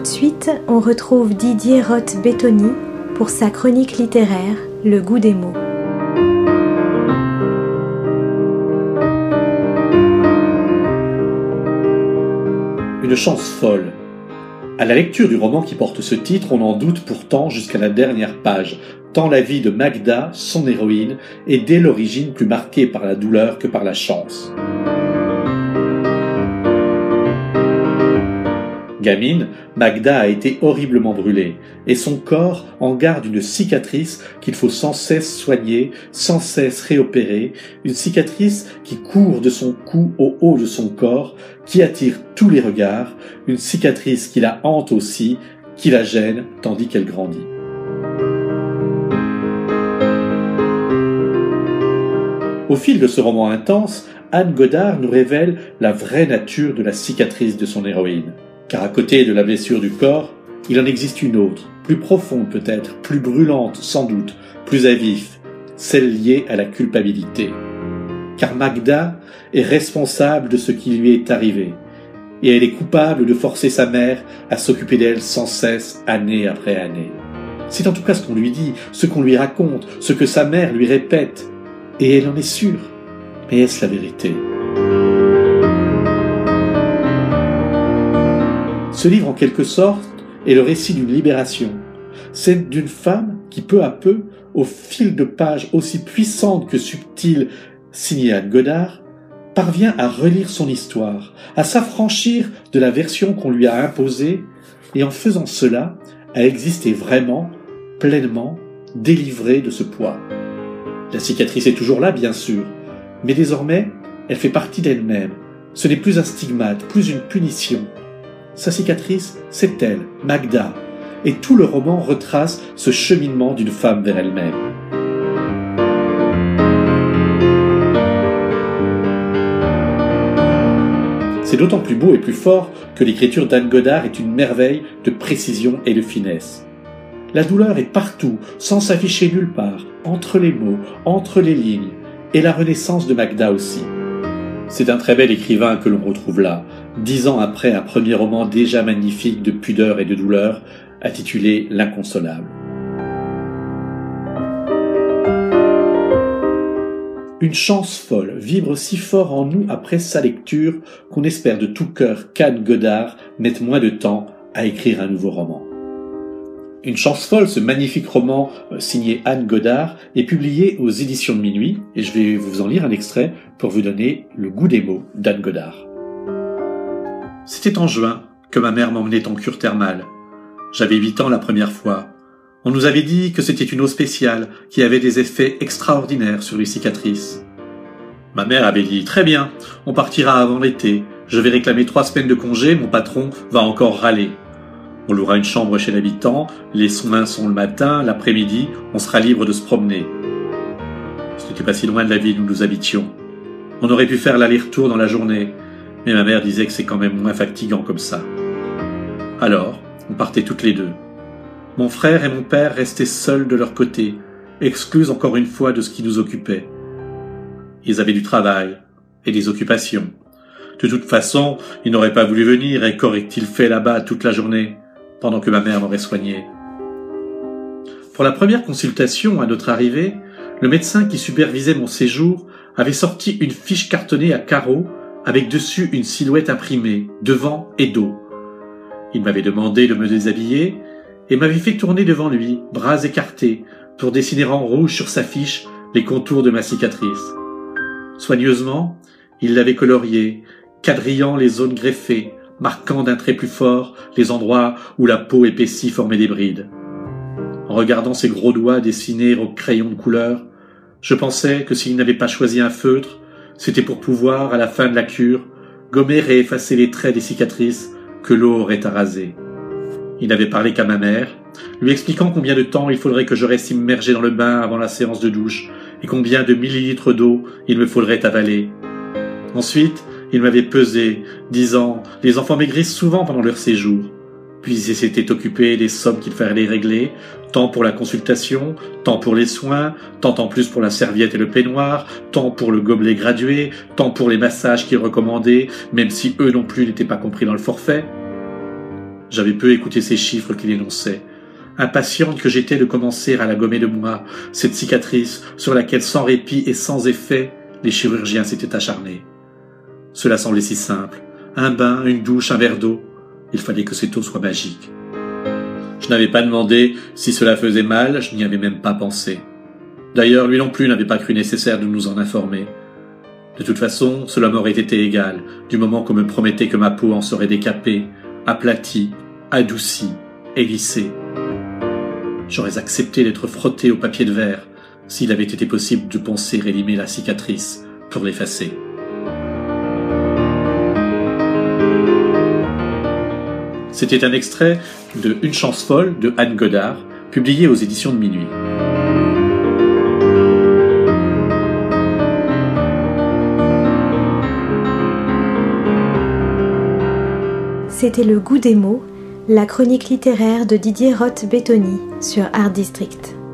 de suite, on retrouve Didier Roth-Bétoni pour sa chronique littéraire « Le goût des mots ». Une chance folle. À la lecture du roman qui porte ce titre, on en doute pourtant jusqu'à la dernière page, tant la vie de Magda, son héroïne, est dès l'origine plus marquée par la douleur que par la chance. Gamine, Magda a été horriblement brûlée, et son corps en garde une cicatrice qu'il faut sans cesse soigner, sans cesse réopérer, une cicatrice qui court de son cou au haut de son corps, qui attire tous les regards, une cicatrice qui la hante aussi, qui la gêne tandis qu'elle grandit. Au fil de ce roman intense, Anne Godard nous révèle la vraie nature de la cicatrice de son héroïne. Car à côté de la blessure du corps, il en existe une autre, plus profonde peut-être, plus brûlante sans doute, plus à vif, celle liée à la culpabilité. Car Magda est responsable de ce qui lui est arrivé, et elle est coupable de forcer sa mère à s'occuper d'elle sans cesse, année après année. C'est en tout cas ce qu'on lui dit, ce qu'on lui raconte, ce que sa mère lui répète, et elle en est sûre. Mais est-ce la vérité ? Ce livre, en quelque sorte, est le récit d'une libération. C'est d'une femme qui, peu à peu, au fil de pages aussi puissantes que subtiles, signée Anne Godard, parvient à relire son histoire, à s'affranchir de la version qu'on lui a imposée, et en faisant cela, à exister vraiment, pleinement, délivrée de ce poids. La cicatrice est toujours là, bien sûr, mais désormais, elle fait partie d'elle-même. Ce n'est plus un stigmate, plus une punition. Sa cicatrice, c'est elle, Magda, et tout le roman retrace ce cheminement d'une femme vers elle-même. C'est d'autant plus beau et plus fort que l'écriture d'Anne Godard est une merveille de précision et de finesse. La douleur est partout, sans s'afficher nulle part, entre les mots, entre les lignes, et la renaissance de Magda aussi. C'est un très bel écrivain que l'on retrouve là, 10 ans après un premier roman déjà magnifique de pudeur et de douleur, intitulé L'inconsolable. Une chance folle vibre si fort en nous après sa lecture qu'on espère de tout cœur qu'Anne Godard mette moins de temps à écrire un nouveau roman. Une chance folle, ce magnifique roman signé Anne Godard, est publié aux éditions de Minuit, et je vais vous en lire un extrait pour vous donner le goût des mots d'Anne Godard. C'était en juin que ma mère m'emmenait en cure thermale. J'avais 8 ans la première fois. On nous avait dit que c'était une eau spéciale qui avait des effets extraordinaires sur les cicatrices. Ma mère avait dit « Très bien, on partira avant l'été. Je vais réclamer 3 semaines de congé, mon patron va encore râler. On louera une chambre chez l'habitant, les soins sont le matin, l'après-midi, on sera libre de se promener. » Ce n'était pas si loin de la ville où nous habitions. On aurait pu faire l'aller-retour dans la journée, mais ma mère disait que c'est quand même moins fatigant comme ça. Alors, on partait toutes les deux. Mon frère et mon père restaient seuls de leur côté, exclus encore une fois de ce qui nous occupait. Ils avaient du travail et des occupations. De toute façon, ils n'auraient pas voulu venir et qu'aurait-il fait là-bas toute la journée, pendant que ma mère m'aurait soigné. Pour la première consultation à notre arrivée, le médecin qui supervisait mon séjour avait sorti une fiche cartonnée à carreaux avec dessus une silhouette imprimée, devant et dos. Il m'avait demandé de me déshabiller et m'avait fait tourner devant lui, bras écartés, pour dessiner en rouge sur sa fiche les contours de ma cicatrice. Soigneusement, il l'avait coloriée, quadrillant les zones greffées, marquant d'un trait plus fort les endroits où la peau épaissie formait des brides. En regardant ses gros doigts dessinés au crayon de couleur, je pensais que s'il n'avait pas choisi un feutre, c'était pour pouvoir, à la fin de la cure, gommer et effacer les traits des cicatrices que l'eau aurait arasées. Il n'avait parlé qu'à ma mère, lui expliquant combien de temps il faudrait que je reste immergé dans le bain avant la séance de douche et combien de millilitres d'eau il me faudrait avaler. Ensuite, il m'avait pesé, disant « Les enfants maigrissent souvent pendant leur séjour ». Puis il s'était occupé des sommes qu'il fallait régler, tant pour la consultation, tant pour les soins, tant en plus pour la serviette et le peignoir, tant pour le gobelet gradué, tant pour les massages qu'il recommandait, même si eux non plus n'étaient pas compris dans le forfait. J'avais peu écouté ces chiffres qu'il énonçait. Impatiente que j'étais de commencer à la gommer de moi, cette cicatrice sur laquelle sans répit et sans effet, les chirurgiens s'étaient acharnés. Cela semblait si simple. Un bain, une douche, un verre d'eau. Il fallait que cette eau soit magique. Je n'avais pas demandé si cela faisait mal, je n'y avais même pas pensé. D'ailleurs, lui non plus n'avait pas cru nécessaire de nous en informer. De toute façon, cela m'aurait été égal, du moment qu'on me promettait que ma peau en serait décapée, aplatie, adoucie, hérissée. J'aurais accepté d'être frotté au papier de verre, s'il avait été possible de poncer et limer la cicatrice pour l'effacer. C'était un extrait de Une chance folle de Anne Godard, publié aux éditions de Minuit. C'était Le Goût des mots, la chronique littéraire de Didier Roth-Béthony sur Art District.